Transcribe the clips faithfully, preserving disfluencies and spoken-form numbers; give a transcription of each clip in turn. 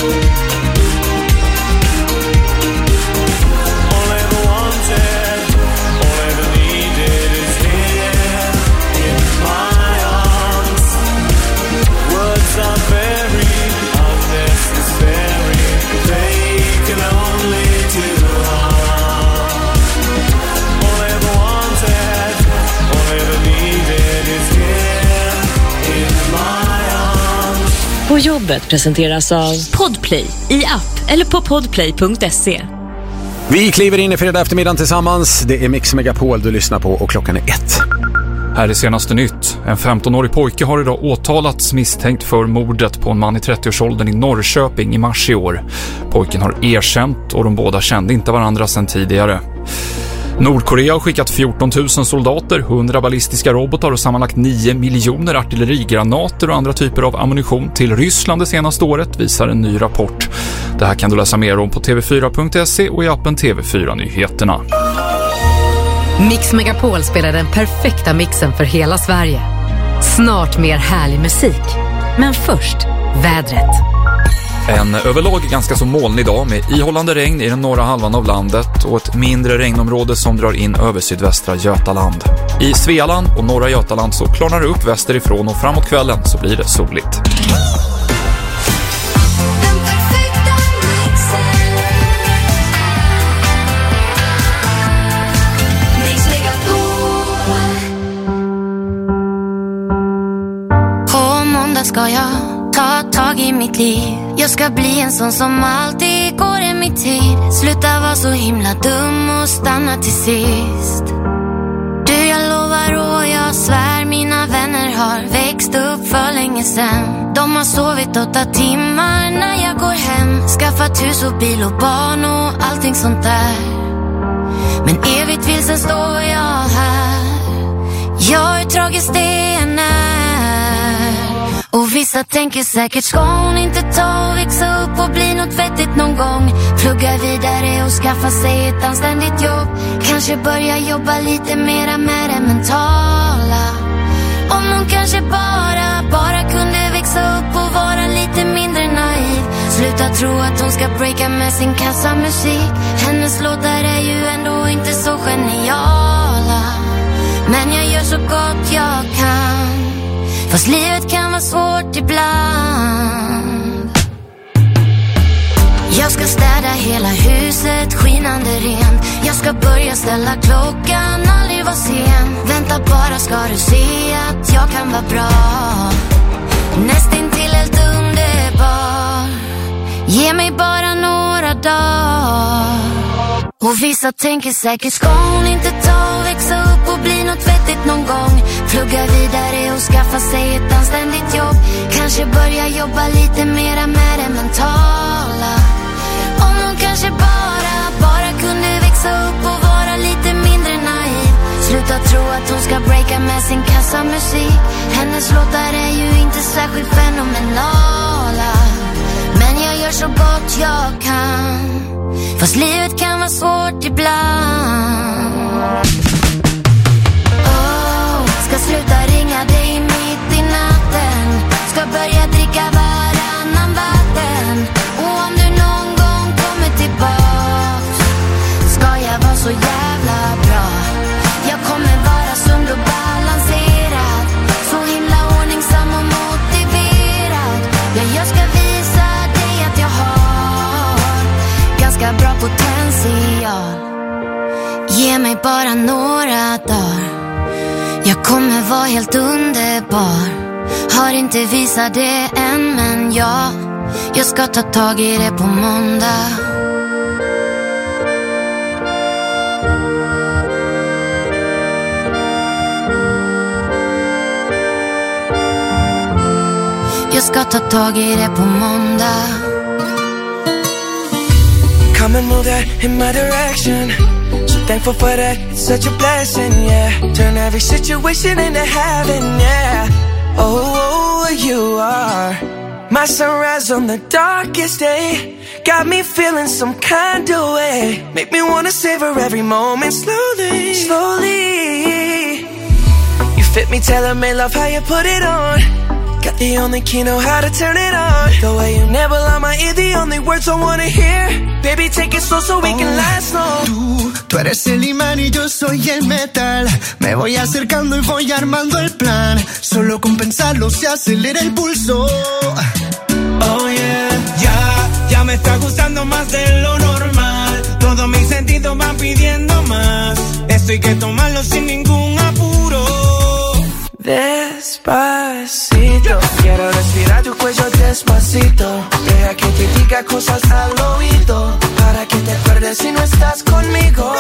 På jobbet presenteras av Podplay i app eller på podplay punkt se. Vi kliver in i fredag eftermiddagen tillsammans. Det är Mix Megapol du lyssnar på och klockan är ett. Här är senaste nytt. En femtonårig pojke har idag åtalats misstänkt för mordet på en man i trettioårsåldern i Norrköping i mars i år. Pojken har erkänt och de båda kände inte varandra sedan tidigare. Nordkorea har skickat fjorton tusen soldater, hundra ballistiska robotar och sammanlagt nio miljoner artillerigranater och andra typer av ammunition till Ryssland det senaste året, visar en ny rapport. Det här kan du läsa mer om på t v fyra punkt se och i appen T V fyra Nyheterna. Mix Megapol spelar den perfekta mixen för hela Sverige. Snart mer härlig musik. Men först, vädret. En överlag ganska så molnig dag med ihållande regn i den norra halvan av landet och ett mindre regnområde som drar in över sydvästra Götaland. I Svealand och norra Götaland så klarnar det upp västerifrån och framåt kvällen så blir det soligt. På måndag ska jag ta tag i mitt liv. Jag ska bli en sån som alltid går i mitt tid. Sluta vara så himla dum och stanna till sist. Du, jag lovar och jag svär, mina vänner har växt upp för länge sedan. De har sovit åtta timmar när jag går hem. Skaffat hus och bil och barn och allting sånt där. Men evigt vilsen står jag här. Jag är tragiskt det än är. Och vissa tänker säkert, ska hon inte ta och växa upp och bli något vettigt någon gång? Plugga vidare och skaffa sig ett anständigt jobb. Kanske börja jobba lite mera med det mentala. Om hon kanske bara, bara kunde växa upp och vara lite mindre naiv. Sluta tro att hon ska breaka med sin kassamusik. Hennes låtar är ju ändå inte så geniala. Men jag gör så gott jag kan. Fast livet kan vara svårt ibland. Jag ska städa hela huset, skinande rent. Jag ska börja ställa klockan, aldrig vara sen. Vänta bara ska du se att jag kan vara bra. Nästintill helt underbar. Ge mig bara några dagar. Och vissa tänker säkert, ska hon inte ta och växa upp och bli något vettigt någon gång? Plugga vidare och skaffa sig ett anständigt jobb. Kanske börja jobba lite mera med det mentala. Om hon kanske bara, bara kunde växa upp och vara lite mindre naiv. Sluta tro att hon ska breaka med sin kassamusik. Hennes låtar är ju inte särskilt fenomenala. Men jag gör så gott jag kan. Fast livet kan vara svårt ibland. Oh, ska sluta ringa dig mitt i natten. Ska börja dricka varannan vatten. Och om du någon gång kommer tillbaks, ska jag vara så jävla bra. Jag kommer vara sund och balanserad. Så himla ordningsam och motiverad. Ja, jag ska visa dig att jag har ganska bra potential. Ge mig bara några dagar. Jag kommer vara helt underbar. Har inte visat det än, men ja, jag ska ta tag i det på måndag. Jag ska ta tag i det på måndag. Come and move that in my direction. So thankful for that, it's such a blessing, yeah. Turn every situation into heaven, yeah. Oh, oh, you are my sunrise on the darkest day. Got me feeling some kind of way. Make me wanna savor every moment slowly, slowly. You fit me, tailor-made, love how you put it on. Got the only key, know how to turn it on. The way you never lie my ear, the only words I wanna hear. Baby, take it slow so we oh, can last long. Tú, tú eres el imán y yo soy el metal. Me voy acercando y voy armando el plan. Solo con pensarlo se acelera el pulso. Oh yeah, ya, ya me está gustando más de lo normal. Todos mis sentidos van pidiendo más. Esto hay que tomarlo sin ningún apuro. Despacito, quiero respirar tu cuello despacito. Deja que te diga cosas al oído, para que te acuerdes si no estás conmigo.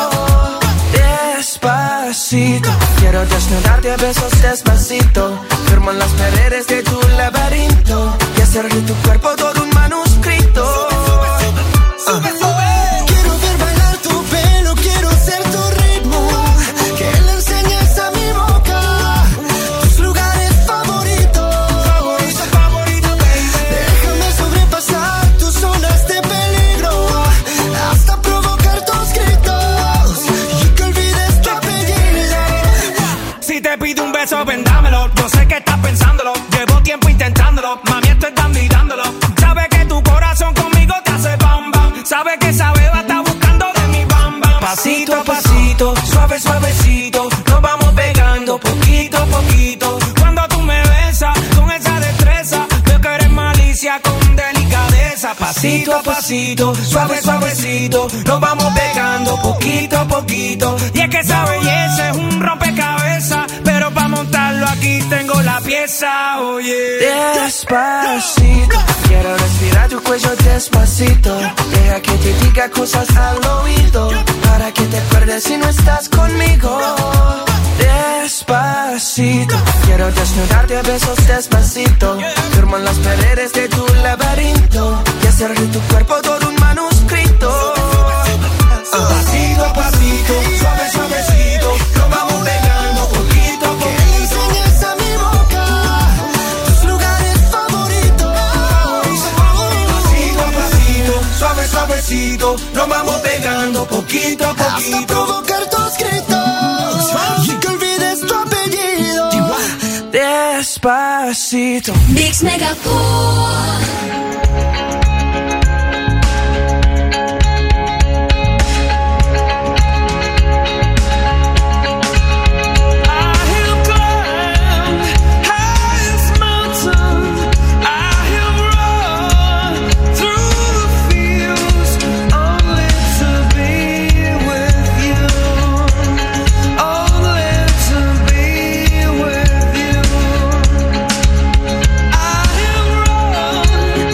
Despacito, quiero desnudarte a besos despacito. Firmo en las paredes de tu laberinto y hacer de tu cuerpo todo un manuscrito. Sube, sube, sube. Quiero ver bailar tu pelo, quiero ser tu ritmo. Que le enseñes a mi boca tus lugares favoritos. Favorito, favorito, baby. Déjame sobrepasar tus zonas de peligro, hasta provocar tus gritos y que olvides tu apellido. Si te pido un beso, vendámelo. Yo sé que estás pensándolo, llevo tiempo intentándolo. Mami, estoy dando y dándolo. Sabes que tu corazón conmigo te hace bam bam. Sabes que esa beba está buscando de mi bam bam. Pasito a pasito, suave suavecito, nos vamos pegando poquito a poquito. Cuando tú me besas con esa destreza, veo que eres malicia con delicadeza. Pasito a pasito, suave suavecito, nos vamos pegando poquito a poquito. Y es que esa belleza es un rompecabezas, pero para montarlo aquí tengo la pieza. Oye, despacito, quiero respirar tu cuello despacito. Deja que te diga cosas al oído, para que te acuerdes si no estás conmigo. Despacito, quiero desnudarte a besos despacito. Firmo en las paredes de tu laberinto y hacer de tu cuerpo todo un manuscrito. Pasito a pasito, suave suavecito, nos vamos pegando poquito a poquito. Que le enseñes a mi boca tus lugares favoritos. Pasito a pasito, suave suavecito, nos vamos pegando poquito a poquito. Hasta provocar tus gritos y que olvides tu apellido. Despacito. Mix Megapol. I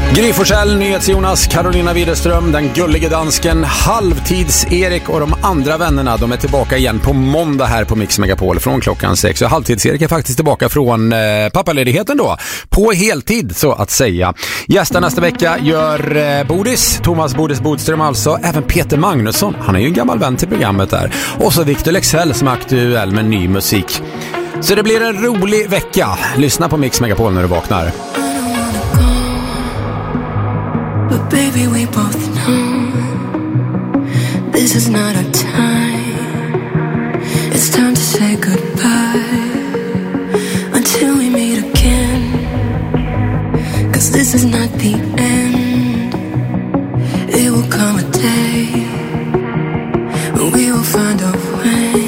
Gry Forssell, NyhetsJonas, Carolina Widerström, den gullige dansken, Halvtids-Erik och de andra vännerna. De är tillbaka igen på måndag här på Mix Megapol från klockan sex. Och Halvtids-Erik är faktiskt tillbaka från eh, pappaledigheten då. På heltid så att säga. Gästa nästa vecka gör eh, Bodis, Thomas Bodis Bodström alltså. Även Peter Magnusson, han är ju en gammal vän till programmet där. Och så Victor Lexell som är aktuell med ny musik. Så det blir en rolig vecka. Lyssna på Mix Megapol när du vaknar. But baby, we both know this is not our time. It's time to say goodbye until we meet again. 'Cause this is not the end. It will come a day when we will find a way.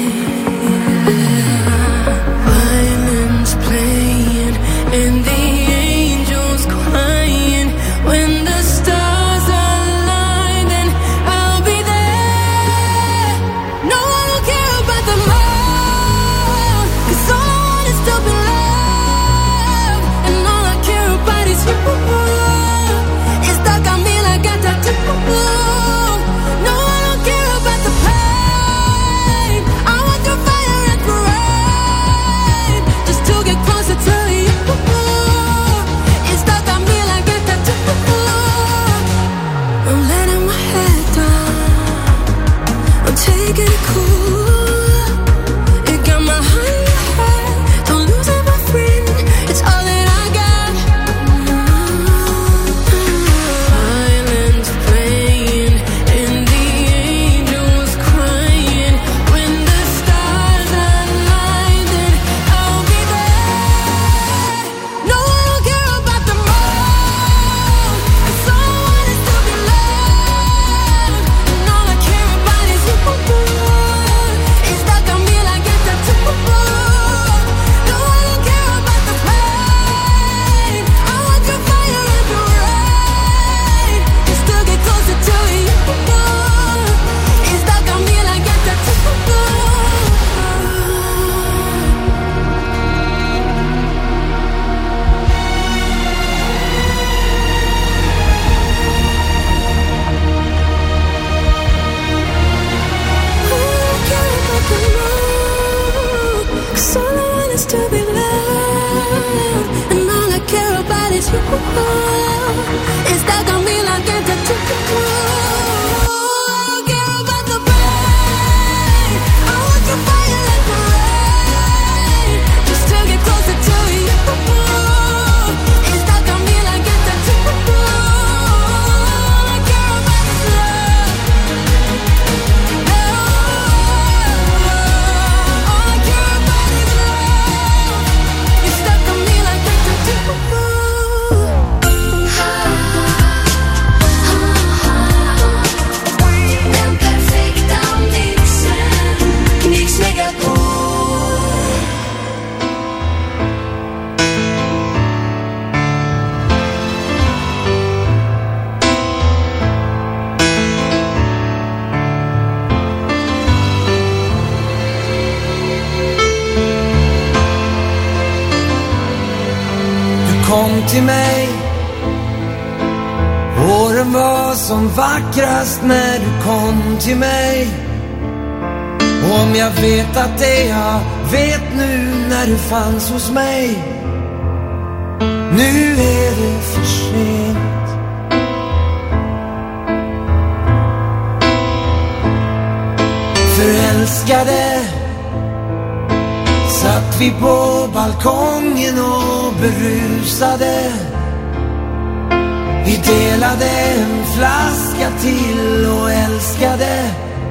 Violins playing and the angels crying when the stars align, then I'll be there. No one will care about the love, 'cause all I want is to be loved, and all I care about is you. It's stuck on me like a tattoo. No one will care about the pain. I want your fire and parade, just to get closer to you. It's stuck on me like a tattoo. I'm letting my head down, I'm taking it cool. It got my heart in your head, don't lose it my friend, it's all that I got. Violins playing and the angels crying when the stars align, then I'll be there. No one will care about the moon, 'cause all I want is to be loved, and all I care about is you. It's stuck on me like a tattoo. No one will care about the pain. I want your fire and parade, just to get closer to you. It's stuck on me like a tattoo. Cause all I want is to be loved, and all I care about is you. It's stuck on me like a tattoo. I don't care about the pain. I want your fire and parade, just to get closer to you. It's stuck on me like a tattoo. All I care about is love. All I care about is love. It's stuck on me like a tattoo. Den perfekta mixen, Mix Megapol. Du kom till mig, åren var som vackrast när du kom till mig. Och om jag vet att det jag vet nu när du fanns hos mig, nu är det för sent. Förälskade satt vi på balkongen och berusade. Vi delade en flaska till och älskade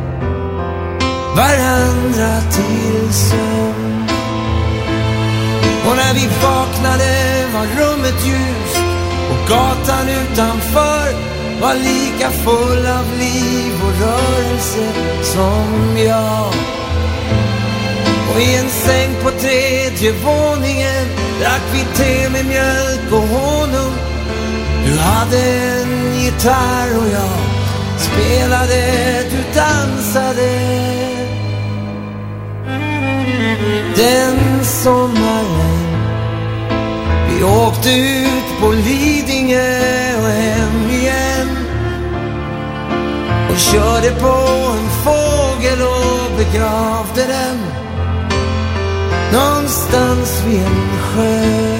varandra till sömn. Och när vi vaknade var rummet ljust och gatan utanför var lika full av liv och rörelse som jag. Och i en säng på tredje våningen drack vi te med mjölk och honung. Du hade en gitarr och jag spelade, du dansade. Den sommaren vi åkte ut på Lidingö och körde på en fågel och begravde den någonstans vid en sjö.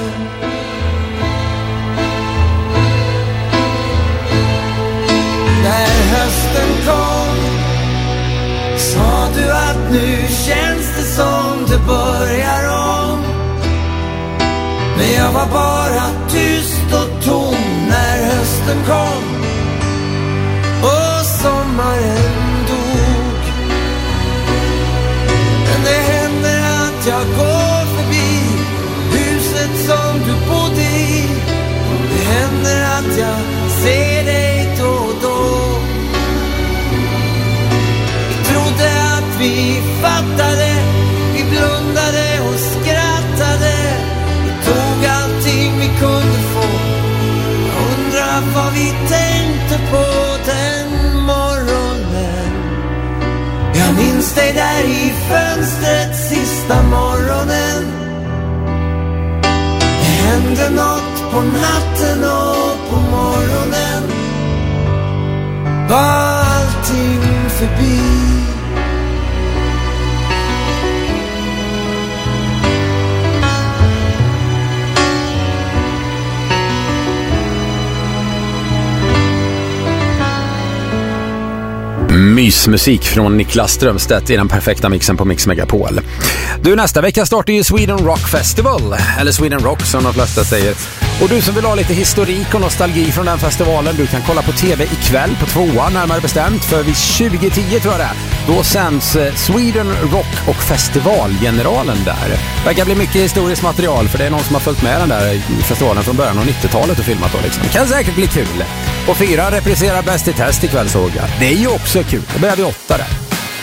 När hösten kom sa du att nu känns det som det börjar om. Men jag var bara tyst och tom när hösten kom och sommaren dog. Men det händer att jag går förbi huset som du bodde i. Och det händer att jag ser dig då och då. Vi trodde att vi fattade, vi blundade och skrattade. Vi tog allting vi kunde få. Jag undrar vad vi tänkte på den morgonen. Jag minns dig där i fönstret sista morgonen. Det hände något på natten och på morgonen var allting förbi. Mysmusik från Niklas Strömstedt i den perfekta mixen på Mix Megapol. Du, nästa vecka startar ju Sweden Rock Festival, eller Sweden Rock som de flesta säger. Och du som vill ha lite historik och nostalgi från den festivalen, du kan kolla på tv ikväll på tvåan, närmare bestämt, för vid tjugo tio tror jag det. Då sänds Sweden Rock och Festivalgeneralen där. Verkar bli mycket historiskt material, för det är någon som har följt med den där festivalen från början av nittiotalet och filmat då liksom. Det kan säkert bli kul. Och fyra repriserar Bäst i test ikväll, såg jag. Det är ju också kul. Då börjar vi åtta där.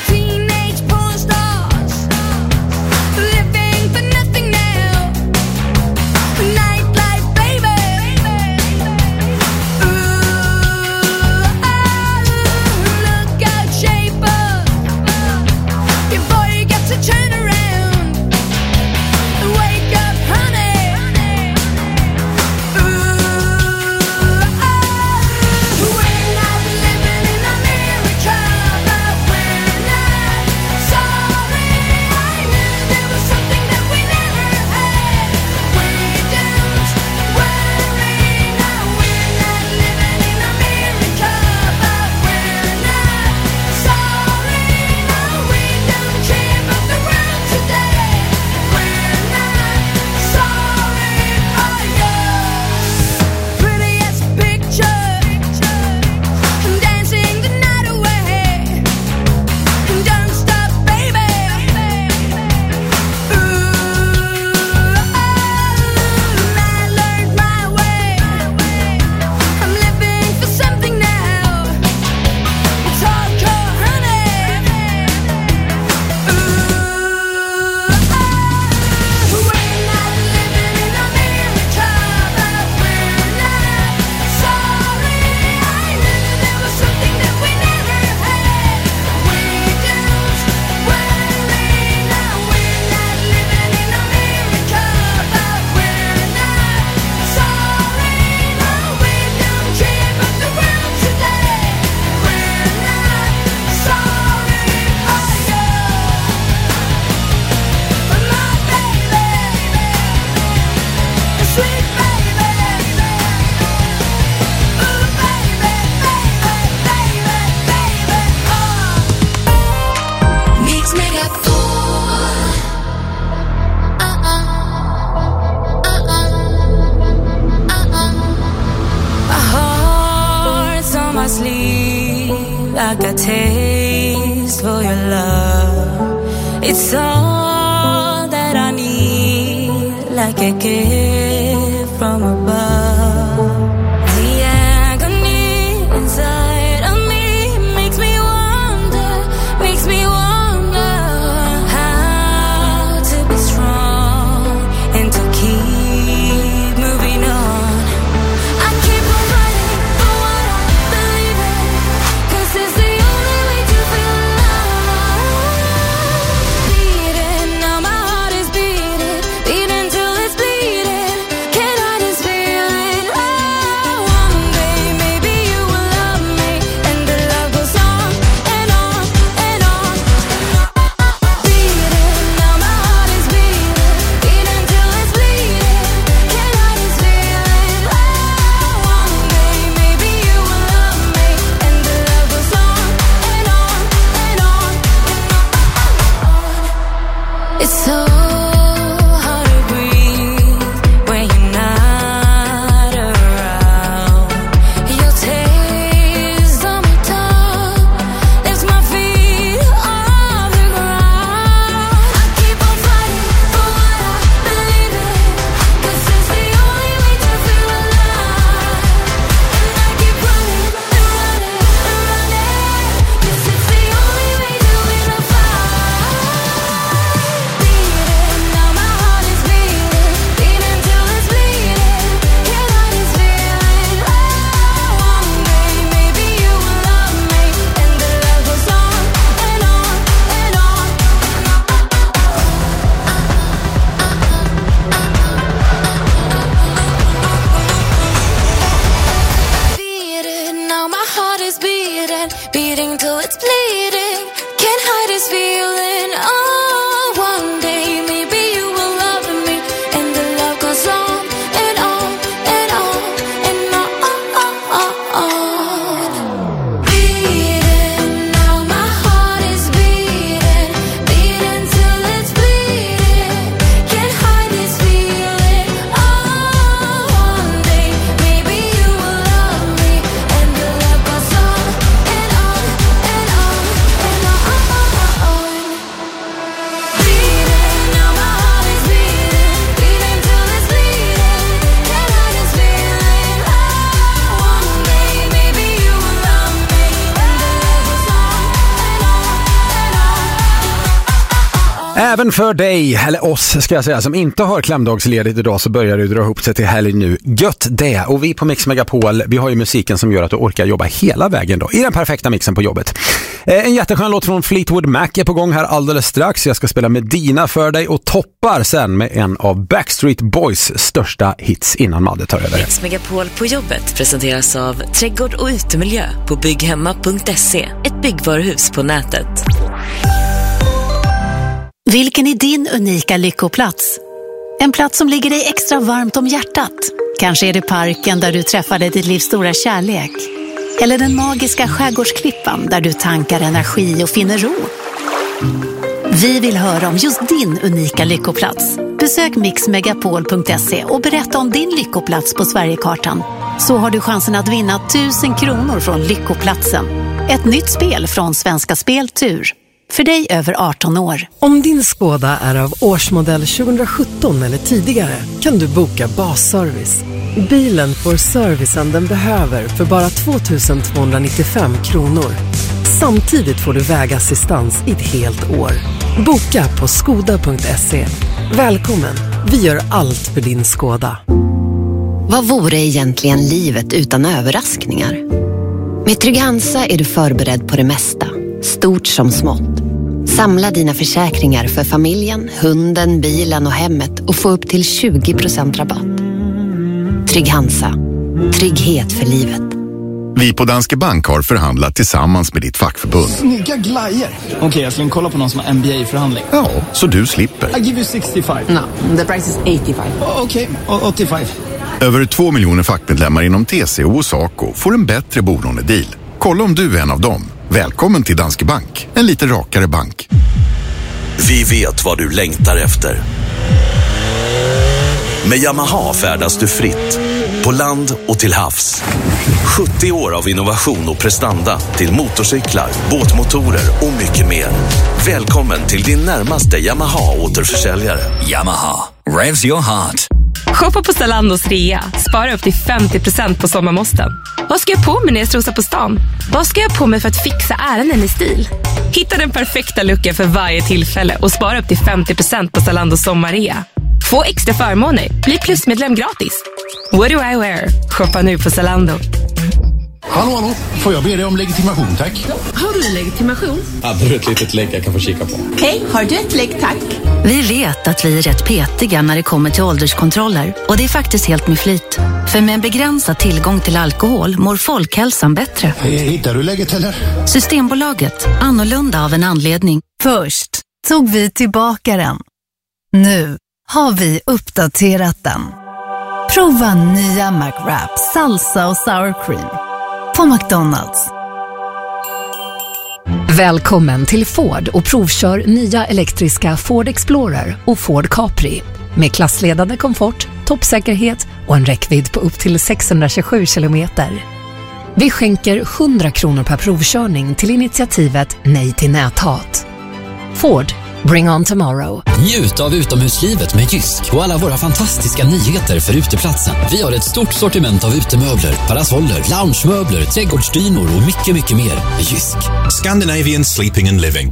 like a taste for your love. It's all that I need, like a gift from above. The agony inside of me makes me wonder, makes me wonder how to be strong and to keep moving on. I keep on fighting for what I believe in, 'cause it's the only way to feel love. Beating, now my heart is beating, beating till it's bleeding. Can I just feel Även för dig, eller oss ska jag säga, som inte har klämdagsledigt idag, så börjar det dra ihop sig till helg nu. Gött det! Och vi på Mix Megapol, vi har ju musiken som gör att du orkar jobba hela vägen då, i den perfekta mixen på jobbet. Eh, en jätteskön låt från Fleetwood Mac är på gång här alldeles strax. Jag ska spela Medina för dig och toppar sen med en av Backstreet Boys största hits innan Madde tar över. Mix Megapol på jobbet presenteras av Trädgård och utemiljö på bygghemma punkt se. Ett byggvaruhus på nätet. Vilken är din unika lyckoplats? En plats som ligger dig extra varmt om hjärtat. Kanske är det parken där du träffade ditt livs stora kärlek. Eller den magiska skärgårdsklippan där du tankar energi och finner ro. Vi vill höra om just din unika lyckoplats. Besök mix megapol punkt se och berätta om din lyckoplats på Sverigekartan. Så har du chansen att vinna tusen kronor från Lyckoplatsen. Ett nytt spel från Svenska Speltur. För dig över arton år. Om din Skoda är av årsmodell tjugosjutton eller tidigare kan du boka basservice. Bilen får servicen den behöver för bara tvåtusen tvåhundranittiofem kronor. Samtidigt får du vägassistans i ett helt år. Boka på skoda punkt se. Välkommen, vi gör allt för din Skoda. Vad vore egentligen livet utan överraskningar? Med Trygg-Hansa är du förberedd på det mesta, stort som smått. Samla dina försäkringar för familjen, hunden, bilen och hemmet och få upp till tjugo procent rabatt. Trygg-Hansa. Trygghet för livet. Vi på Danske Bank har förhandlat tillsammans med ditt fackförbund. Snygga glajer. Okej, okay, jag ska kolla på någon som har M B A-förhandling. Ja, så du slipper. I give you sextiofem. No, the price is åttiofem. Okej, okay, åttiofem. Över två miljoner fackmedlemmar inom T C O och Saco får en bättre bolånedeal. Kolla om du är en av dem. Välkommen till Danske Bank. En lite rakare bank. Vi vet vad du längtar efter. Med Yamaha färdas du fritt. På land och till havs. sjuttio år av innovation och prestanda till motorcyklar, båtmotorer och mycket mer. Välkommen till din närmaste Yamaha-återförsäljare. Yamaha. Revs your heart. Shoppa på Zalandos rea. Spara upp till femtio procent på sommarmåsten. Vad ska jag på mig när jag strosar på stan? Vad ska jag på mig för att fixa ärenden i stil? Hitta den perfekta looken för varje tillfälle och spara upp till femtio procent på Zalandos sommarrea. Få extra förmåner. Bli plusmedlem gratis. What do I wear? Shoppa nu på Zalando. Hallå, hallå. Får jag be dig om legitimation, tack? Har du legitimation? Hade du ett litet lägg jag kan få kika på? Hej, har du ett lägg, tack? Vi vet att vi är rätt petiga när det kommer till ålderskontroller. Och det är faktiskt helt med flit. För med en begränsad tillgång till alkohol mår folkhälsan bättre. Hittar du läget eller? Systembolaget. Annorlunda av en anledning. Först tog vi tillbaka den. Nu har vi uppdaterat den. Prova nya McWrap, salsa och sour cream på McDonald's. Välkommen till Ford och provkör nya elektriska Ford Explorer och Ford Capri. Med klassledande komfort, toppsäkerhet och en räckvidd på upp till sexhundratjugosju kilometer. Vi skänker hundra kronor per provkörning till initiativet Nej till näthat. Ford. Bring on tomorrow. Njut av utomhuslivet med Jysk och alla våra fantastiska nyheter för uteplatsen. Vi har ett stort sortiment av utemöbler, parasoller, loungemöbler, trädgårdsdynor och mycket, mycket mer. Jysk. Scandinavian Sleeping and Living.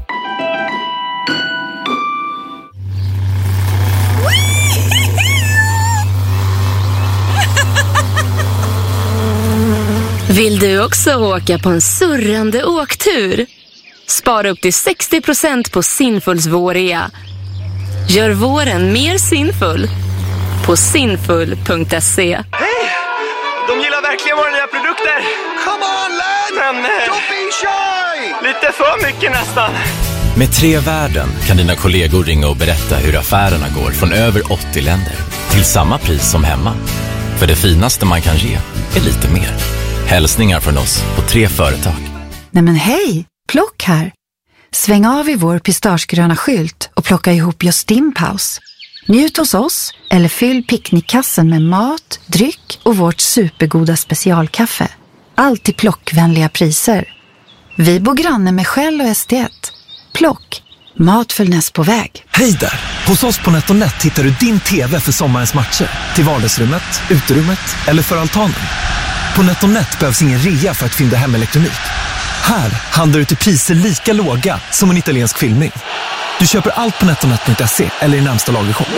Vill du också åka på en surrande åktur? Spara upp till sextio procent på Sinfuls vårrea. Gör våren mer sinfull på sinfull punkt se. Hej! De gillar verkligen våra nya produkter. Come on, lad! Men... Don't be shy! Lite för mycket nästan. Med Tre Världen kan dina kollegor ringa och berätta hur affärerna går från över åttio länder. Till samma pris som hemma. För det finaste man kan ge är lite mer. Hälsningar från oss på tre företag. Nej men hej! Plock här. Sväng av i vår pistagegröna skylt och plocka ihop just din paus. Njut hos oss eller fyll picknickkassen med mat, dryck och vårt supergoda specialkaffe. Allt till plockvänliga priser. Vi bor granne med Shell och S D ett. Plock. Mat för näst på väg. Hej där! Hos oss på NetOnNet hittar du din tv för sommarens matcher. Till vardagsrummet, uterummet eller för altanen. På NetOnNet behövs ingen rea för att fynda hem elektronik. Här handlar du till priser lika låga som en italiensk filmning. Du köper allt på netonet punkt se eller i närmsta lagershop.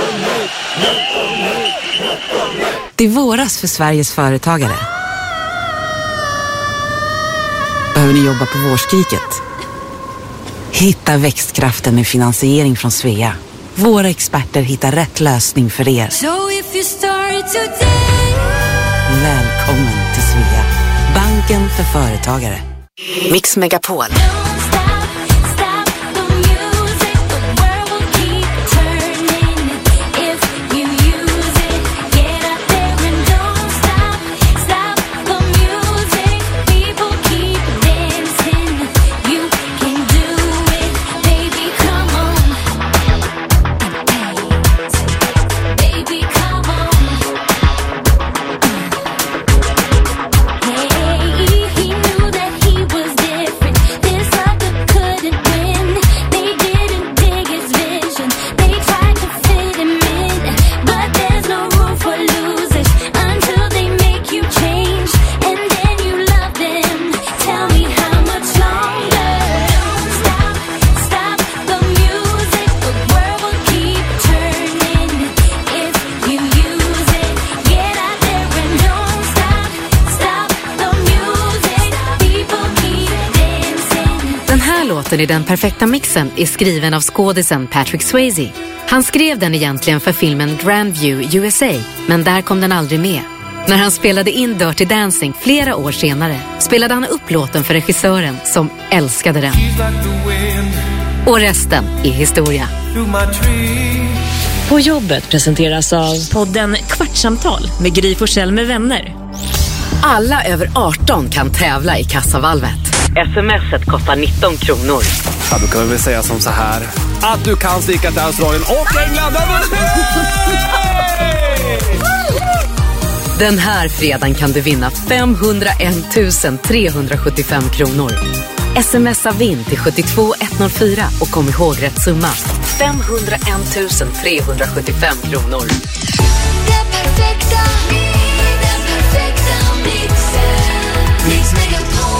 Det är våras för Sveriges företagare. Behöver ni jobba på vårskriket? Hitta växtkraften med finansiering från Svea. Våra experter hittar rätt lösning för er. So if you start today. Välkommen till Svea. Banken för företagare. Mix Megapol. I den perfekta mixen är skriven av skådisen Patrick Swayze. Han skrev den egentligen för filmen Grandview U S A, men där kom den aldrig med. När han spelade in Dirty Dancing flera år senare spelade han upp låten för regissören som älskade den. Och resten är historia. På jobbet presenteras av podden Kvartsamtal med Gry Forssell med vänner. Alla över arton kan tävla i kassavalvet. Smset kostar nitton kronor. Ja, då kan vi väl säga som så här. Att du kan sticka till Australien och England. Den här fredagen kan du vinna femhundraett tusen trehundrasjuttiofem kronor. Smsa vinn till sjuttiotvå etthundrafyra och kom ihåg rätt summa. femhundraett tusen trehundrasjuttiofem kronor. Den perfekta, den perfekta mixen. Mix Megapol.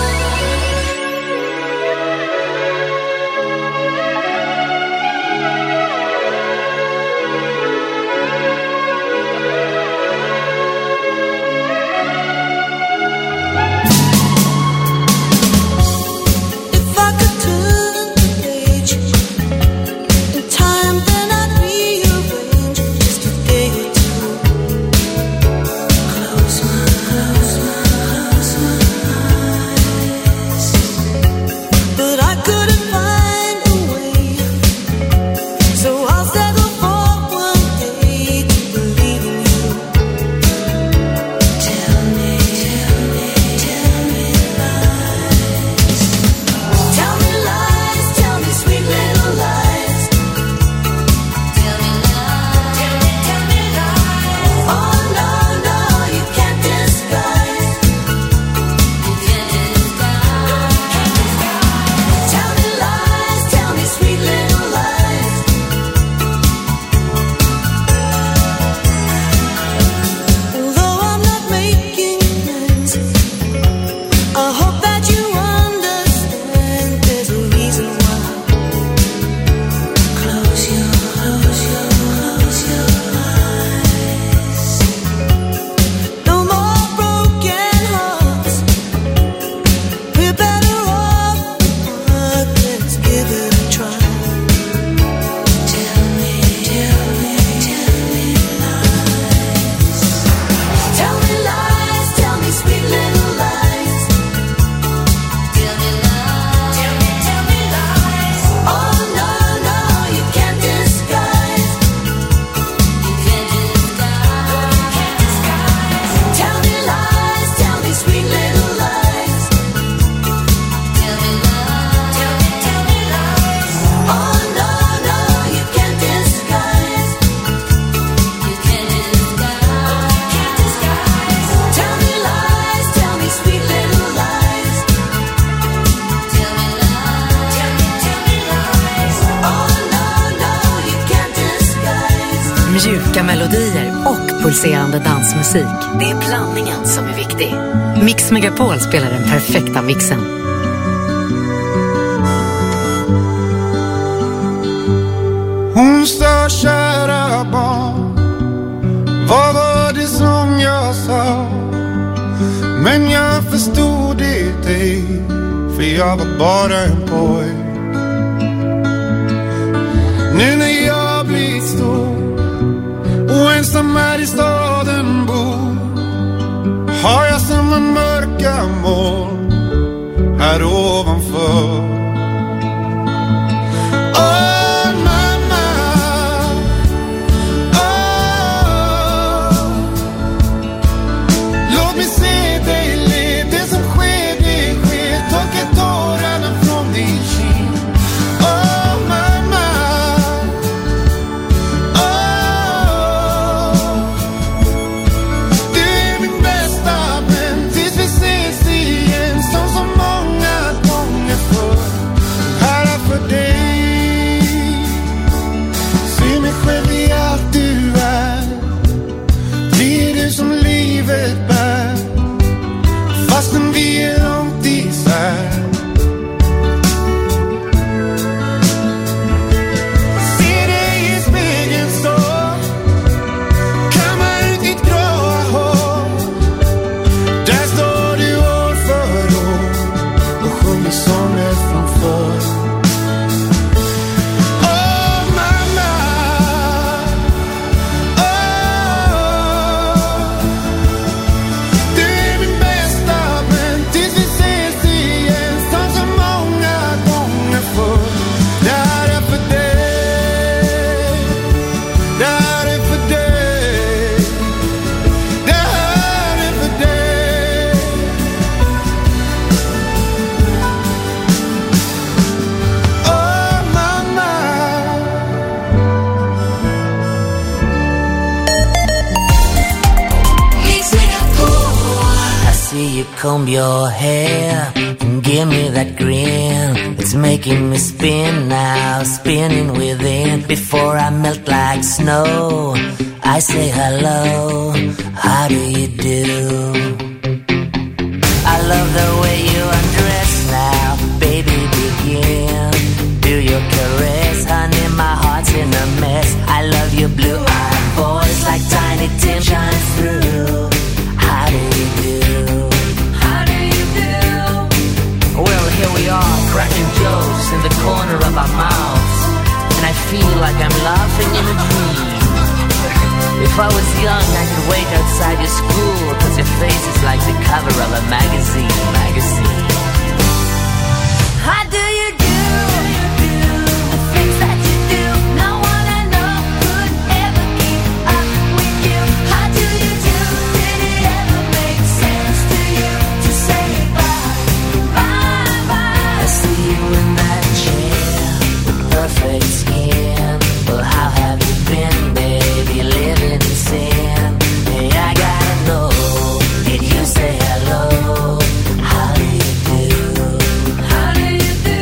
Mjuka melodier och pulserande dansmusik. Det är blandningen som är viktig. Mix Megapol spelar den perfekta mixen. kära barn, vad var det som jag sa? Men jag förstod det ej, för jag var bara en pojk. Nu när jag blir stor och ensam här i staden bor, har jag samma mörka moln här ovanför. Åh mamma, åh, låt mig se dig le, det som sker det sker, torka tårarna från din kind. Åh mamma, åh, du är min bästa vän tills vi ses igen, som så många gånger förr. Här är för dig, se mig själv i allt du är, det är du som livet bär, fastän vi är långt isär. Se dig i spegeln så, kamma ut ditt gråa hår, där står du år för år och sjunger sånger från förr. Åh mamma, åh, du är min bästa vän tills vi ses igen, som så många gånger förr. Det här är för dig, det här är för dig, det här är för dig. Åh mamma. Mix Megapol. I see you comb your hair and give me that grin. It's making me spin now, spinning within. Before I melt like snow, I say hello, how do you do? I love the way you undress now, baby begin. Do your caress, honey, my heart's in a mess. I love your blue-eyed voice like Tiny Tim shines through. How do you do? How do you do? Well, here we are, cracking jokes in the corner of our mouths, and I feel like I'm laughing in a dream. If I was young, I could wait outside your school, cause your face is like the cover of a magazine, magazine. How do you do? The things that you do, no one I know could ever keep up with you. How do you do? Did it ever make sense to you to say bye, bye, bye? I see you in that chair with perfect skin. Well, how have you been, baby, living in sin? Hey, I gotta know, did you say hello? How do you do? How do you do?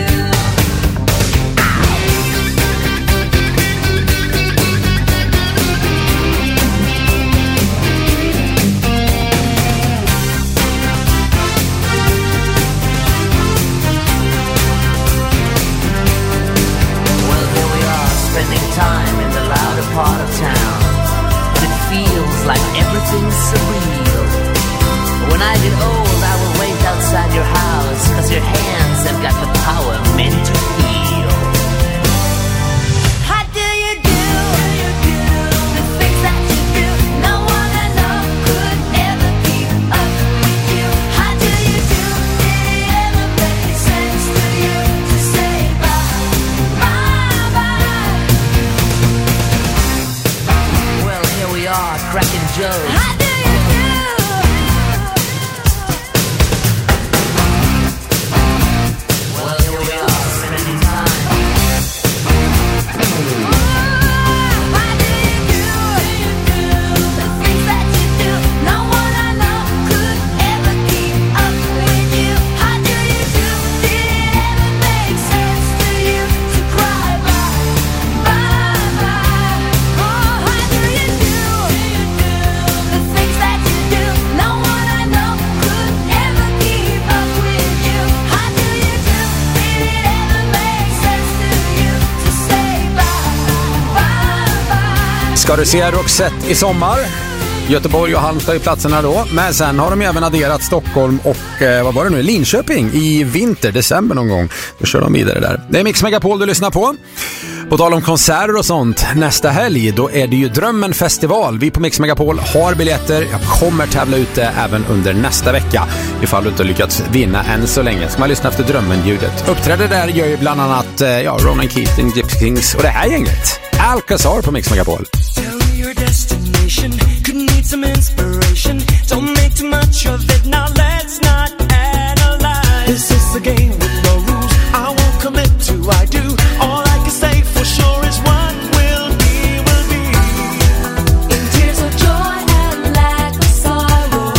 ska du se Roxette i sommar. Göteborg och Halmstad i platserna då. Men sen har de även adderat Stockholm och eh, vad var det nu? Linköping i vinter, december någon gång. Då kör de vidare där. Det är Mix Megapol du lyssnar på. På tal om konserter och sånt, nästa helg då är det ju Drömmen festival. Vi på Mix Megapol har biljetter. Jag kommer tävla ut det även under nästa vecka. Ifall du inte lyckats vinna än så länge. Ska man lyssna efter Drömmen-ljudet. Uppträder där gör ju bland annat eh, ja, Ronan Keating, Gypsy Kings och det här gänget. Alcazar på Mix Megapol. Could need some inspiration. Don't make too much of it. Now let's not analyze. This is a game with no rules. I won't commit to I do. All I can say for sure is what will be, will be. In tears of joy and lack of sorrow,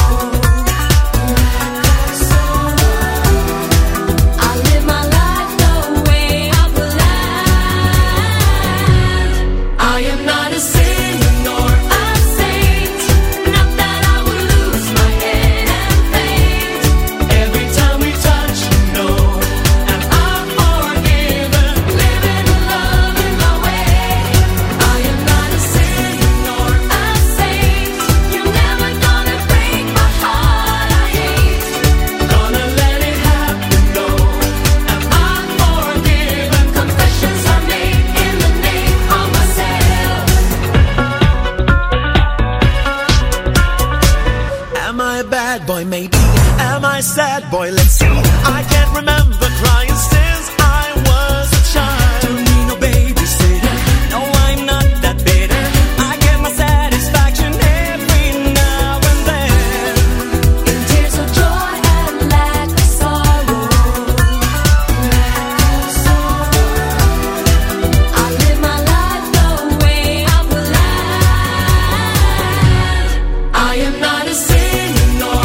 I live my life the way I planned. I am not a sinner nor boy, maybe. Am I sad boy? Let's see. I can't remember crying since I was a child. Don't need no babysitter. No, I'm not that bitter. I get my satisfaction every now and then. In tears of joy and lack of sorrow, lack of sorrow, I live my life the way I planned. I am not a sinner nor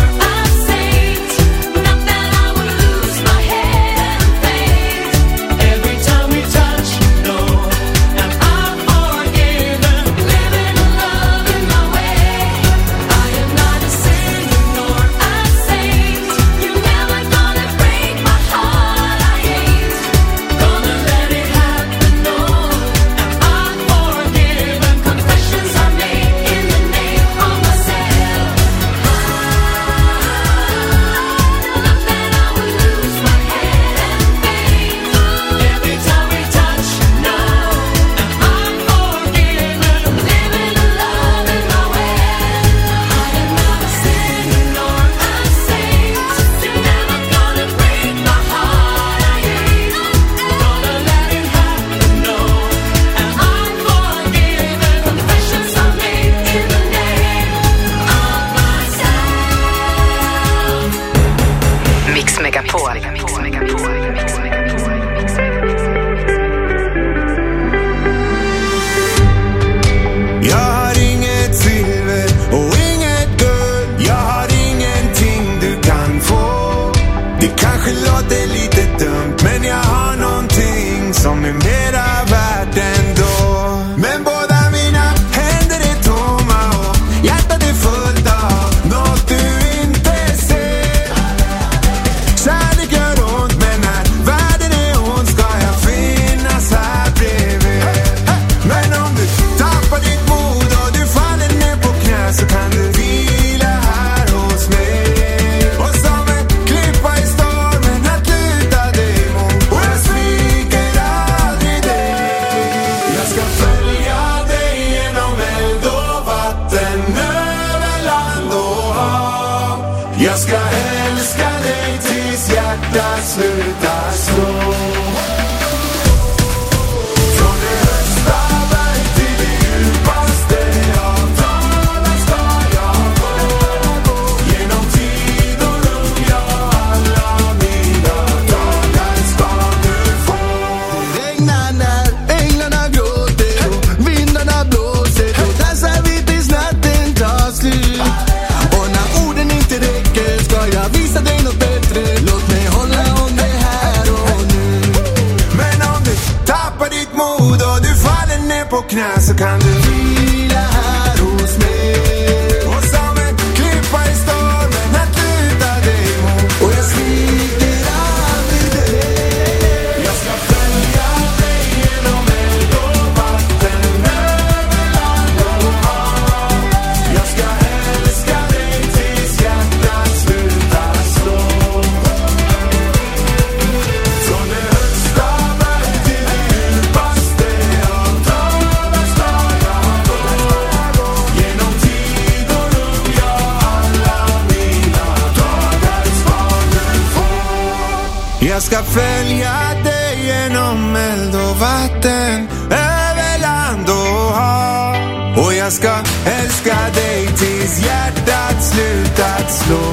följa dig genom eld och vatten, över land och hav. Och jag ska älska dig tills hjärtat slutat slå.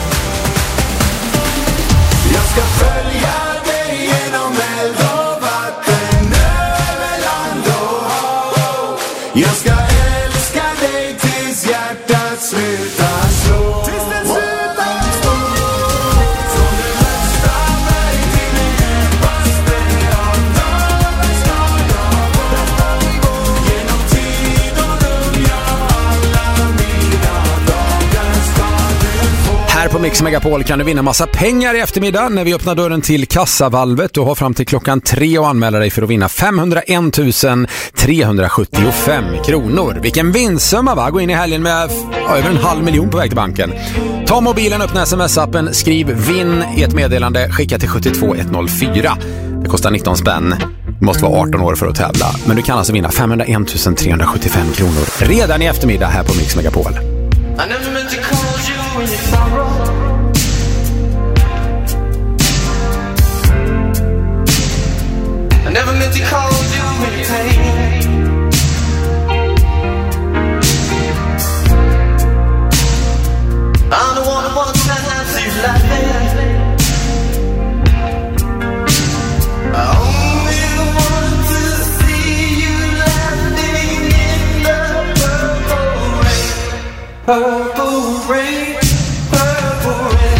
Jag ska följa dig genom eld och vatten, över land och hav. Jag ska älska dig tills hjärtat slutar slå. Tills det slutar slå. Från det högsta berg till det djupaste av dagar ska jag gå. Genom tid och rum, ja, alla mina dagar ska du få. Här på Mix Megapol kan du vinna massa pengar i eftermiddag när vi öppnar dörren till kassavalvet. Du har fram till klockan tre och anmäla dig för att vinna femhundraen tusen trehundrasjuttiofem kronor. Vilken vinstsumma, va? Gå in i helgen med ja, över en halv miljon på väg till banken. Ta mobilen, öppna sms-appen, skriv vinn i ett meddelande, skicka till sjuttiotvå etthundrafyra. Det kostar nitton spänn. Du måste vara arton år för att tävla. Men du kan alltså vinna femhundraen tusen trehundrasjuttiofem kronor redan i eftermiddag här på Mix Megapol. I never meant to call you in your sorrow. I never meant to call you in your pain. I'm the one who wants to have you laughing. I only want to see you laughing in the purple rain. Purple rain, purple rain.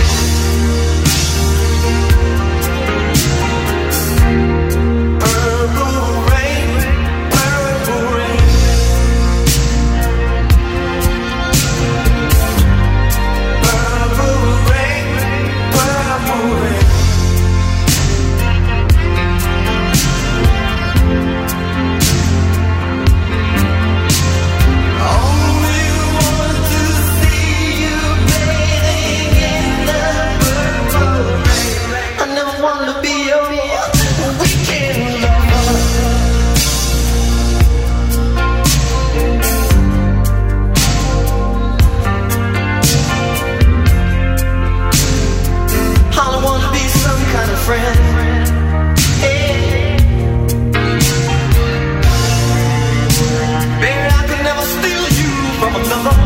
Purple rain, purple rain. Purple rain, purple rain. Only want to see you bathing in the purple rain. I never want to be your weekend lover. I don't want to be some kind of friend. Hey. Baby, I could never steal you from another.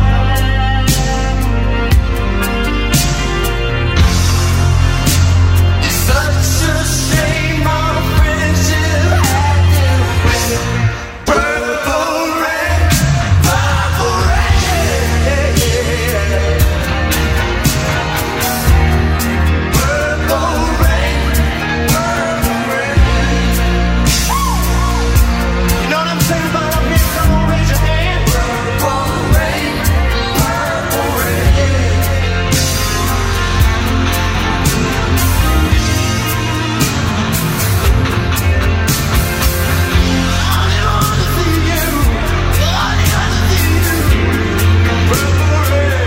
It's such a shame our friendship had to end. Purple rain, purple rain. Purple rain, purple rain. You know what I'm saying about up here? Come on, raise your hand. Purple rain, purple rain. I want to see you. I want to see you. Purple rain.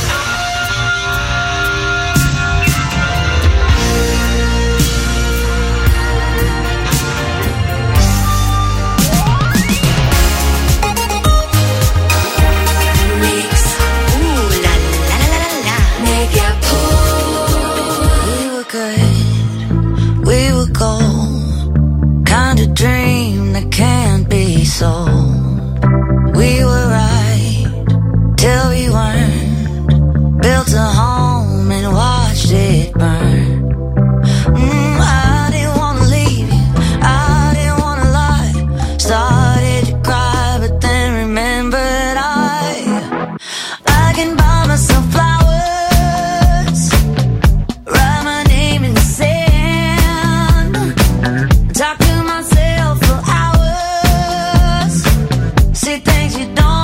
Mix. Ooh la la la la la. Megapol. We were good, we were gold. Kind of dream that can't be sold. We were right till we weren't. Built a home and watched it burn. Mm, I didn't wanna leave you, I didn't wanna lie. Started to cry, but then remembered I I can buy myself flowers, write my name in the sand, talk to myself for hours, say things you don't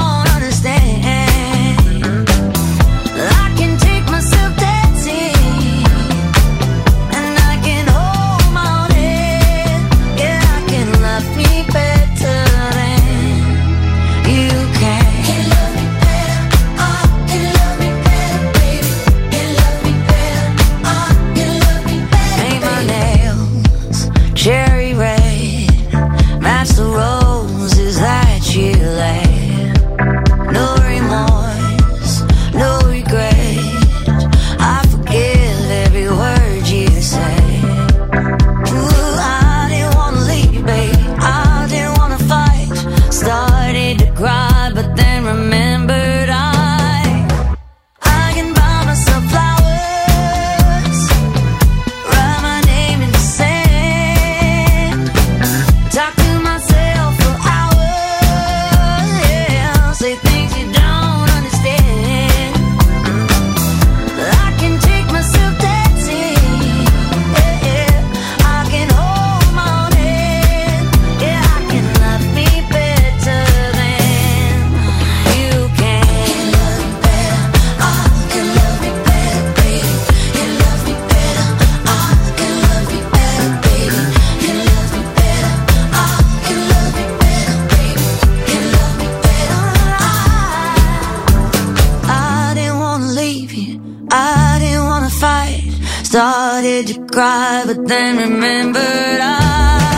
made you cry, but then remembered I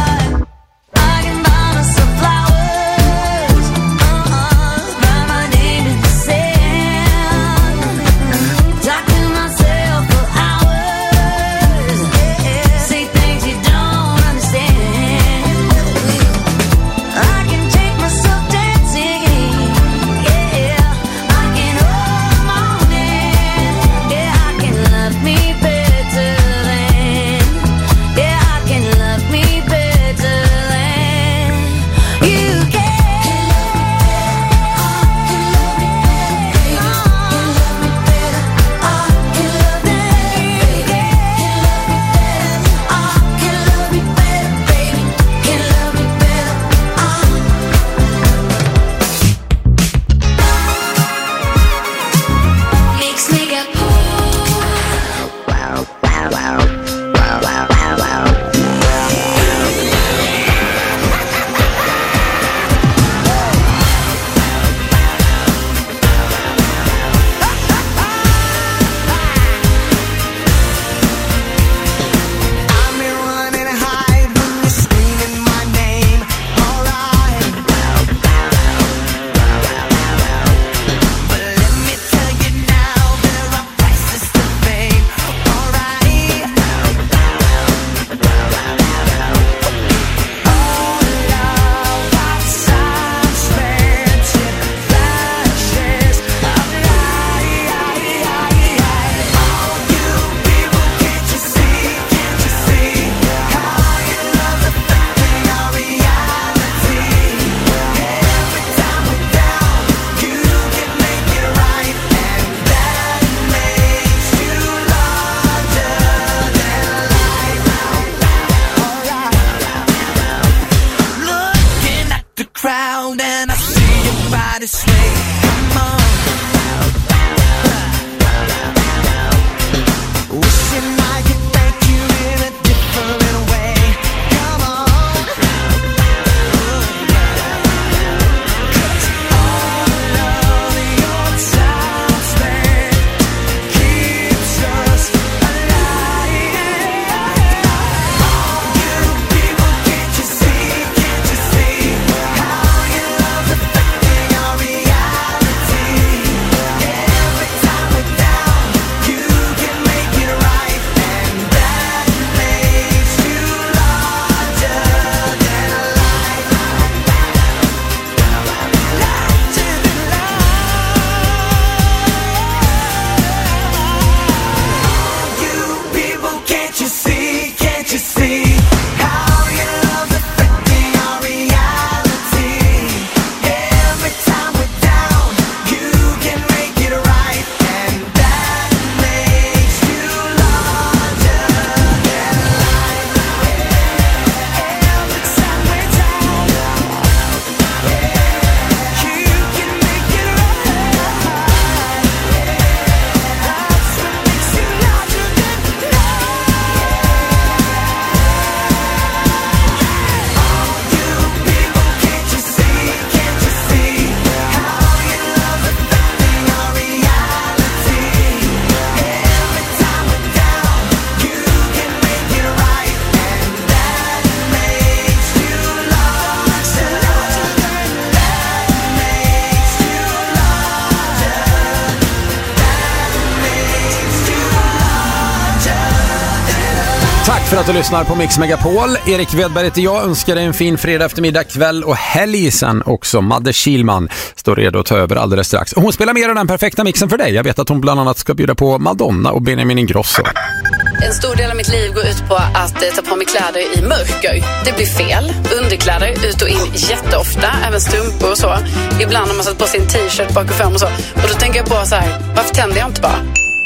för att du lyssnar på Mix Megapol. Erik Wedberg heter jag, önskar dig en fin fredag eftermiddag, kväll och helg sen också. Madde Kihlman står redo att ta över alldeles strax. Hon spelar mer av den perfekta mixen för dig. Jag vet att hon bland annat ska bjuda på Madonna och Benjamin Ingrosso. En stor del av mitt liv går ut på att eh, ta på mig kläder i mörker. Det blir fel. Underkläder ut och in jätteofta, även strumpor och så. Ibland har man satt på sin t-shirt bak och fram och så. Och då tänker jag på så här, varför tänder jag inte bara?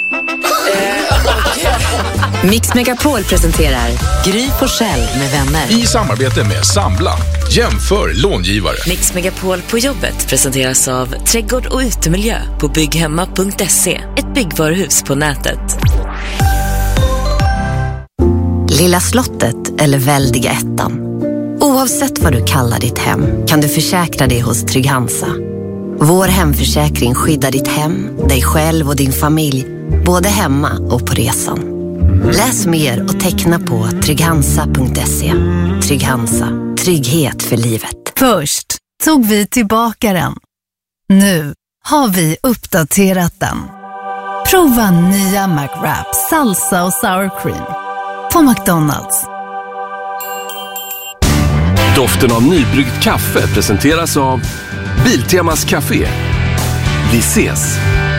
Mix Megapol presenterar Gry Forssell med vänner. I samarbete med Sambla. Jämför långivare. Mix Megapol på jobbet presenteras av Trädgård och utemiljö på bygghemma punkt se. Ett byggvaruhus på nätet. Lilla slottet eller väldiga ettan. Oavsett vad du kallar ditt hem kan du försäkra det hos Trygg-Hansa. Vår hemförsäkring skyddar ditt hem, dig själv och din familj, både hemma och på resan. Läs mer och teckna på trygg-hansa punkt se. Trygg-Hansa. Trygghet för livet. Först tog vi tillbaka den. Nu har vi uppdaterat den. Prova nya McWrap, salsa och sour cream på McDonald's. Doften av nybryggt kaffe presenteras av Biltemas Café. Vi ses!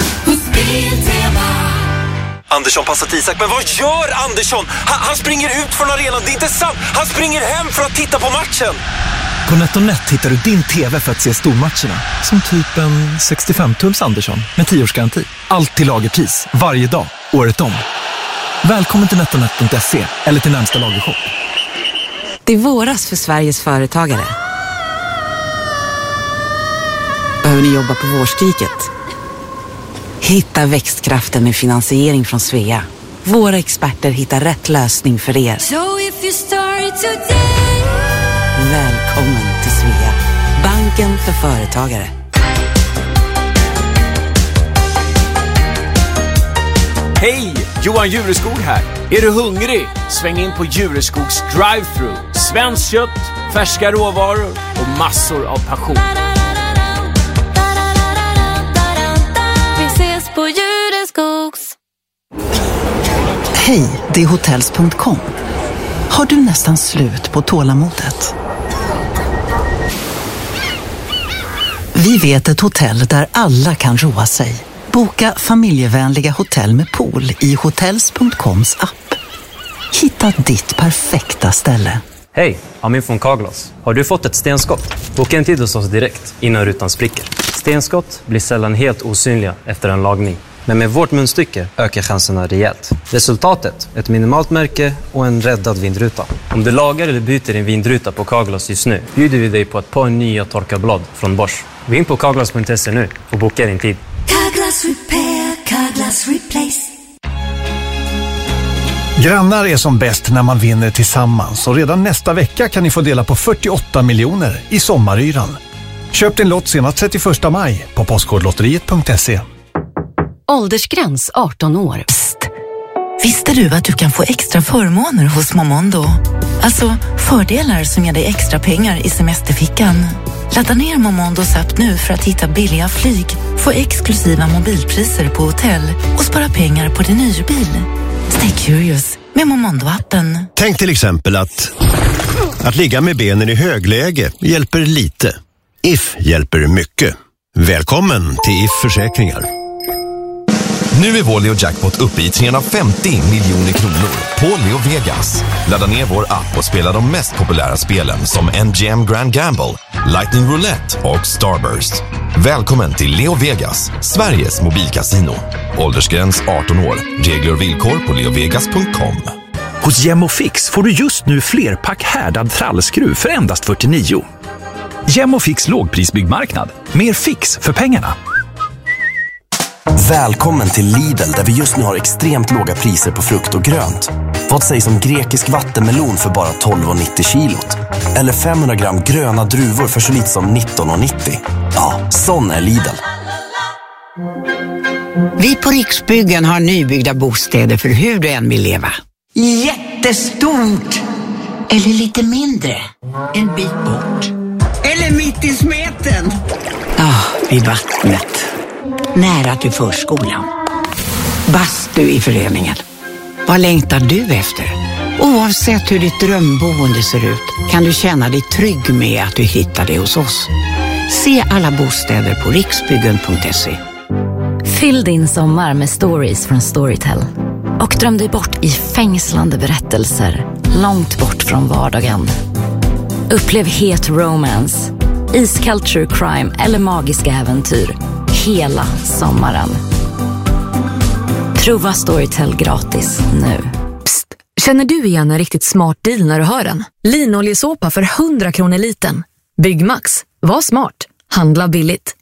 Andersson passar till Isak, men vad gör Andersson? Han, han springer ut från arenan, det är inte sant. Han springer hem för att titta på matchen. På NetOnNet hittar du din tv för att se stormatcherna. Som typ en sextiofem-tums Andersson med tio-årsgaranti. Allt till lagerpris, varje dag, året om. Välkommen till net o net punkt se eller till närmsta lagershop. Det är våras för Sveriges företagare. Behöver ni jobba på vårskriket? Hitta växtkraften med finansiering från Svea. Våra experter hittar rätt lösning för er. So if you start today. Välkommen till Svea. Banken för företagare. Hej! Johan Jureskog här. Är du hungrig? Sväng in på Jureskogs drive-thru. Svenskt kött, färska råvaror och massor av passion. Vi ses på Jureskogs. Hej, det är hotels punkt com. Har du nästan slut på tålamodet? Vi vet ett hotell där alla kan roa sig. Boka familjevänliga hotell med pool i hotels punkt coms app. Hitta ditt perfekta ställe. Hej, Amin från Carglass. Har du fått ett stenskott? Boka en tid hos oss direkt innan rutan spricker. Stenskott blir sällan helt osynliga efter en lagning. Men med vårt munstycke ökar chanserna rejält. Resultatet, ett minimalt märke och en räddad vindruta. Om du lagar eller byter din vindruta på Carglass just nu bjuder vi dig på ett par nya torkarblad från Bosch. Gå in på carglass punkt se nu och boka din tid. Carglass repair, Carglass replace. Grannar är som bäst när man vinner tillsammans och redan nästa vecka kan ni få dela på fyrtioåtta miljoner i sommaryran. Köp din lott senast trettioförsta maj på postkodlotteriet punkt se. Åldersgräns arton år. Psst! Visste du att du kan få extra förmåner hos Momondo? Alltså fördelar som ger dig extra pengar i semesterfickan. Ladda ner Momondos app nu för att hitta billiga flyg, få exklusiva mobilpriser på hotell och spara pengar på din hyrbil. Stay curious med Momondo-appen. Tänk till exempel att att ligga med benen i högläge hjälper lite. If hjälper mycket. Välkommen till If Försäkringar. Nu är vår Leo Jackpot uppe i trehundrafemtio miljoner kronor på Leo Vegas. Ladda ner vår app och spela de mest populära spelen som M G M Grand Gamble, Lightning Roulette och Starburst. Välkommen till Leo Vegas, Sveriges mobilkasino. Åldersgräns arton år. Regler och villkor på leo vegas punkt com. Hos Gemofix får du just nu flerpack härdad trallskruv för endast fyrtionio. Gemofix lågprisbyggmarknad. Mer fix för pengarna. Välkommen till Lidl där vi just nu har extremt låga priser på frukt och grönt. Vad sägs om grekisk vattenmelon för bara tolv nittio kilot? Eller femhundra gram gröna druvor för så lite som nitton nittio? Ja, sån är Lidl. Vi på Riksbyggen har nybyggda bostäder för hur du än vill leva. Jättestort! Eller lite mindre. En bit bort. Eller mitt i smeten. Ja, ah, vid vattnet. Nära till förskolan. Bastu i föreningen. Vad längtar du efter? Oavsett hur ditt drömboende ser ut kan du känna dig trygg med att du hittar det hos oss. Se alla bostäder på riksbyggen punkt se. Fyll din sommar med stories från Storytel. Och dröm dig bort i fängslande berättelser långt bort från vardagen. Upplev het romance, iskall true crime eller magiska äventyr hela sommaren. Prova Storytel gratis nu. Psst, känner du igen en riktigt smart deal när du hör den? Linoljesåpa för hundra kronor liten. Byggmax, var smart. Handla billigt.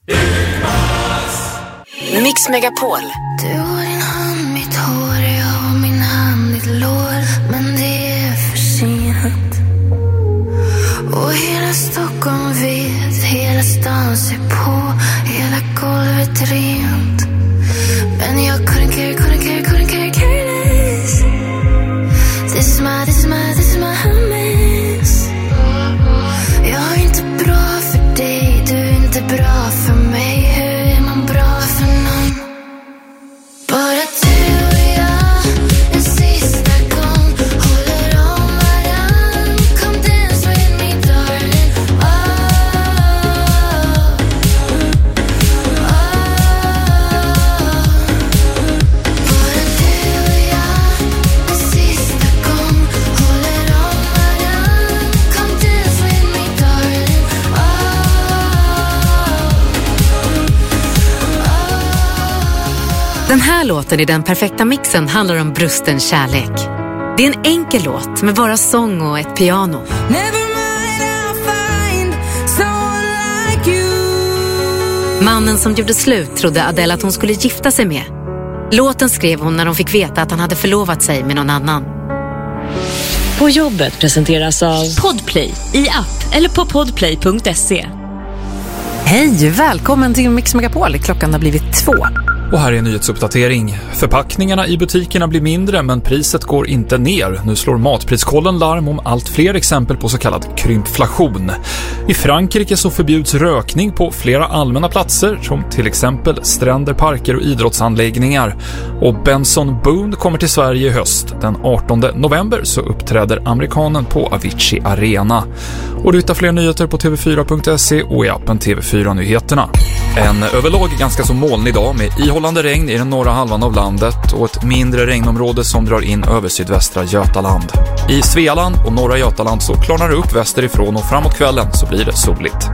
Mix Megapol. Du har din hand, mitt hår, jag har min hand, ditt lår. Men det är för sent. Och hela Stockholm vet, hela stan ser på, hela golvet rent. Men jag couldn't care, couldn't care, couldn't care, care less. inte bra för mig. Hur är man bra för någon? Bara du och jag, en sista gång, håller om varann. Come dance with me darling. Oh, oh, oh. Bara du och jag, en sista gång, håller om varann. Come dance with me darling. Oh, Den här låten i Den perfekta mixen handlar om brusten kärlek. Det är en enkel låt med bara sång och ett piano. Mannen som gjorde slut trodde Adele att hon skulle gifta sig med. Låten skrev hon när hon fick veta att han hade förlovat sig med någon annan. På jobbet presenteras av Podplay i app eller på podplay punkt se. Hej, välkommen till Mix Megapol. Klockan har blivit två. Och här är en nyhetsuppdatering. Förpackningarna i butikerna blir mindre men priset går inte ner. Nu slår Matpriskollen larm om allt fler exempel på så kallad krympflation. I Frankrike så förbjuds rökning på flera allmänna platser som till exempel stränder, parker och idrottsanläggningar. Och Benson Boone kommer till Sverige i höst. Den artonde november så uppträder amerikanen på Avicii Arena. Och du hittar fler nyheter på t v fyra punkt se och i appen T V fyra Nyheterna. En överlag ganska så molnig dag med ihållande regn i den norra halvan av landet och ett mindre regnområde som drar in över sydvästra Götaland. I Svealand och norra Götaland så klarnar det upp västerifrån och framåt kvällen så blir det soligt.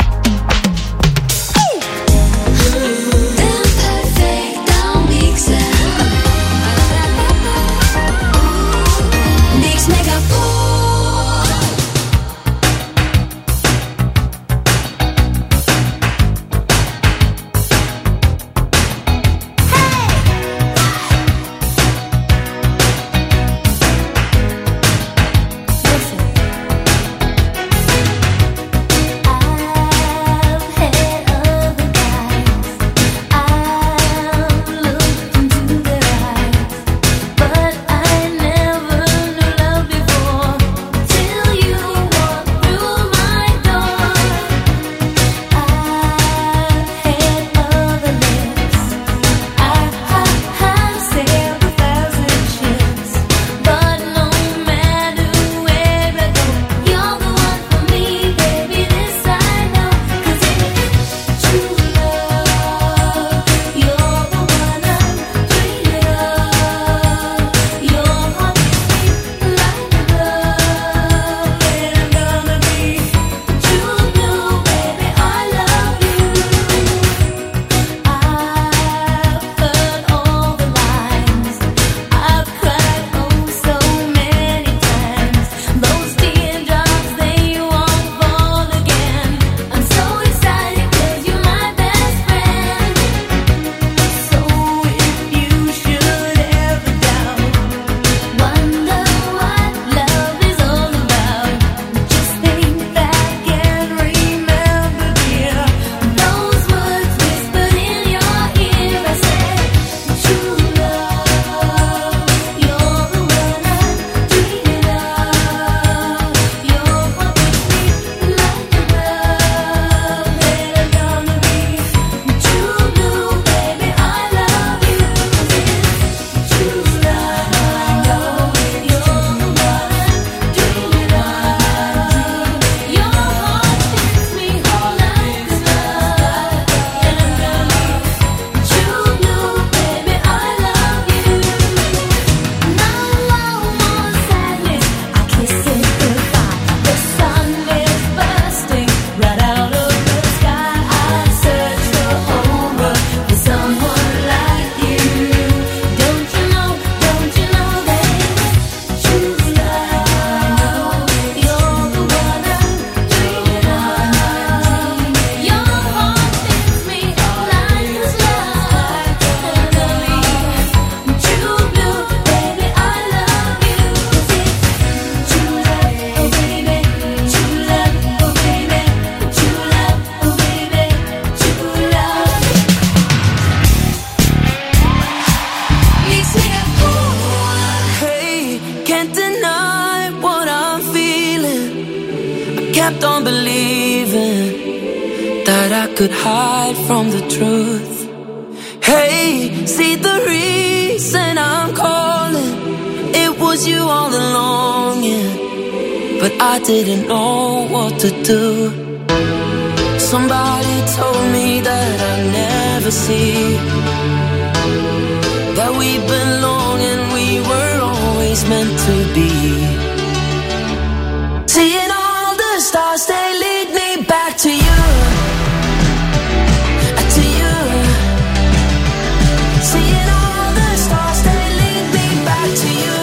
kept on believing, that I could hide from the truth. Hey, see the reason I'm calling, it was you all along, yeah. But I didn't know what to do. Somebody told me that I'd never see, that we belong and we were always meant to be. Seeing all the stars, they lead me back to you, to you. Seeing all the stars, they lead me back to you.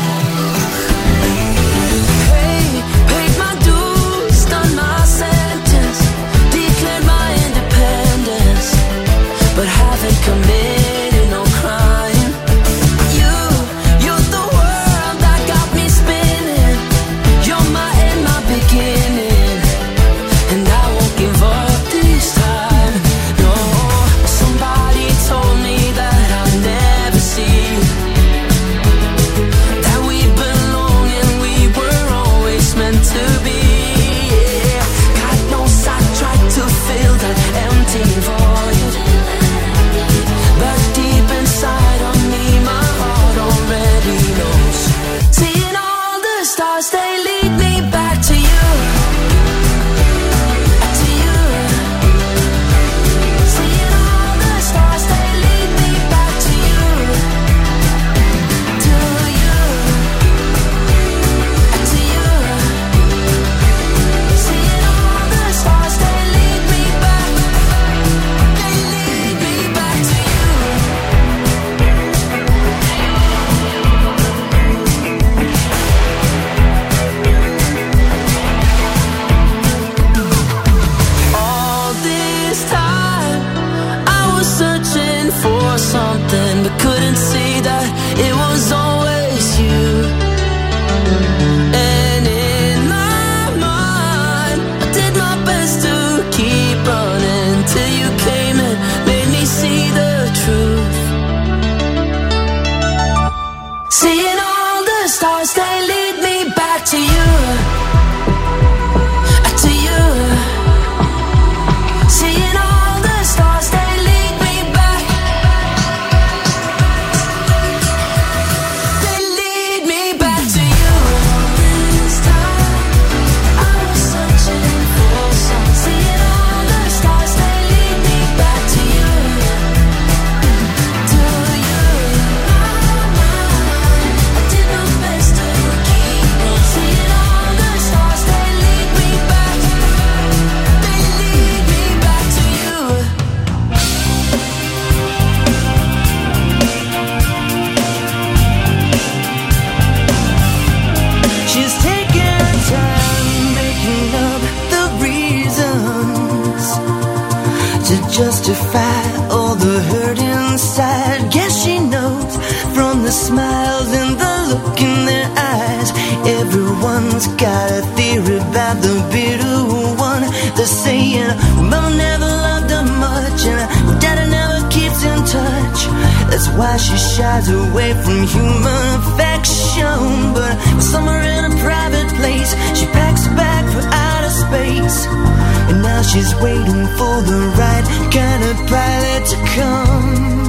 Hey, paid my dues, done my sentence, declared my independence, but haven't committed no crime. You, you're the world that got me spinning. You're my end, my beginning, and I won't give up this time. No, somebody told me that I'll never see, that we belong and we were always meant to be. Yeah. God knows I tried to fill that empty void, but deep inside of me, my heart already knows. Seeing all the stars, they lead me back to you, to you. Seeing all the stars, they lead me back to you, to you, to you. Seeing all the stars, they lead me back, they lead me back to you. All this time I was searching for something, but couldn't see that it was always you. And in my mind, I did my best to keep running till you came and made me see the truth. Seeing all the stars, they lead me back to you, to you. Seeing all the stars, they lead me back, they lead me back to you. This time I was searching for some. Seeing all the stars, they lead me back to you, to you. I did my best to keep on. Seeing all the stars, they lead me back, they lead me back to you. She's taking her time making up the reasons to justify all the hurt inside. Guess she knows from the smiles and the look in their eyes. Everyone's got a theory about the bitter one. They're saying mama never loved her much and daddy never keeps in touch. That's why she shies away from human affection. But somewhere in a private place, she packs a bag for outer space. And now she's waiting for the right kind of pilot to come.